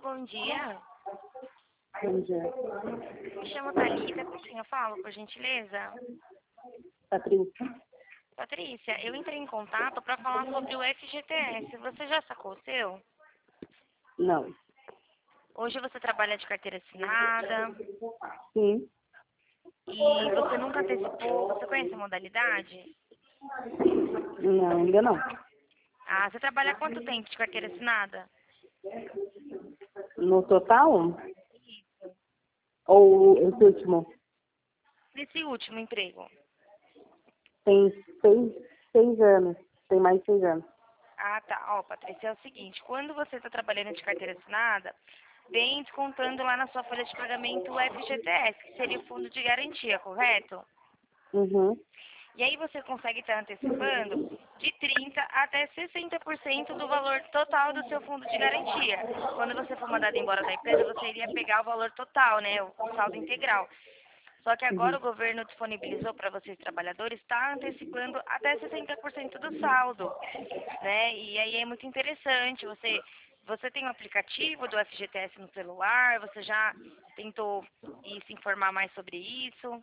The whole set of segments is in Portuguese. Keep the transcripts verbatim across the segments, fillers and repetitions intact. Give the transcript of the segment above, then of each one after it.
bom dia. Bom dia. Me chamo Thalita, com quem eu falo, por gentileza? Patrícia? Patrícia, eu entrei em contato para falar sobre o F G T S. Você já sacou o seu? Não. Hoje você trabalha de carteira assinada Sim. e você nunca antecipou. Você conhece a modalidade? Não, ainda não. Ah, você trabalha há quanto tempo de carteira assinada? No total? Ou esse último? Nesse último emprego. Tem seis, seis anos. Tem mais de seis anos. Ah, tá. Ó, Patrícia, é o seguinte, quando você está trabalhando de carteira assinada, vem descontando lá na sua folha de pagamento o F G T S, que seria o fundo de garantia, correto? Uhum. E aí você consegue estar antecipando de trinta por cento até sessenta por cento do valor total do seu fundo de garantia. Quando você for mandado embora da empresa, você iria pegar o valor total, né, o saldo integral. Só que agora Uhum. o governo disponibilizou para vocês trabalhadores estar antecipando até sessenta por cento do saldo, né? E aí é muito interessante. Você, você tem um aplicativo do F G T S no celular? Você já tentou ir se informar mais sobre isso?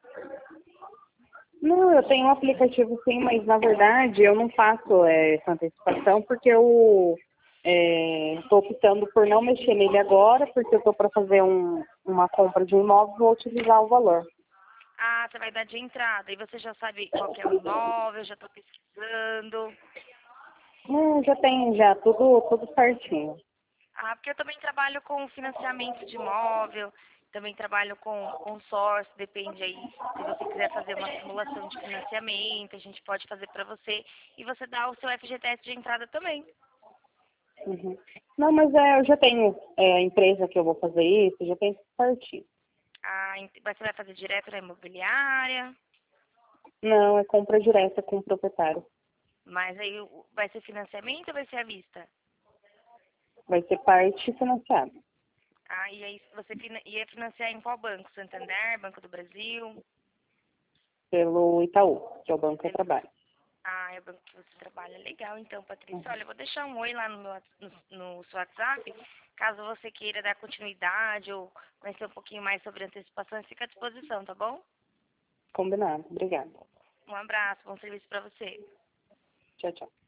Não, eu tenho um aplicativo sim, mas na verdade eu não faço é, essa antecipação porque eu estou optando por não mexer nele agora, porque eu estou para fazer um, uma compra de um imóvel e vou utilizar o valor. Ah, você vai dar de entrada e você já sabe qual que é o imóvel, já estou pesquisando. Hum, já tem já tudo, tudo certinho. Ah, porque eu também trabalho com financiamento de imóvel, também trabalho com consórcio, depende aí, se você quiser fazer uma simulação de financiamento, a gente pode fazer para você e você dá o seu F G T S de entrada também. Uhum. Não, mas é, eu já tenho é, a empresa que eu vou fazer isso, já tenho tudo certinho. Ah, ent- mas você vai fazer direto na imobiliária, Não, é compra direta com o proprietário. mas aí o- vai ser financiamento ou vai ser à vista? Vai ser parte financiada Ah, e aí você fina- ia financiar em qual banco? Santander, Banco do Brasil? pelo Itaú, que é o banco que eu trabalho. Ah, é o banco que você trabalha. Legal, então, Patrícia. Uhum. Olha, eu vou deixar um oi lá no, meu, no, no seu WhatsApp. Caso você queira dar continuidade ou conhecer um pouquinho mais sobre antecipações, fica à disposição, tá bom? Combinado. Obrigada. Um abraço, bom serviço para você. Tchau, tchau.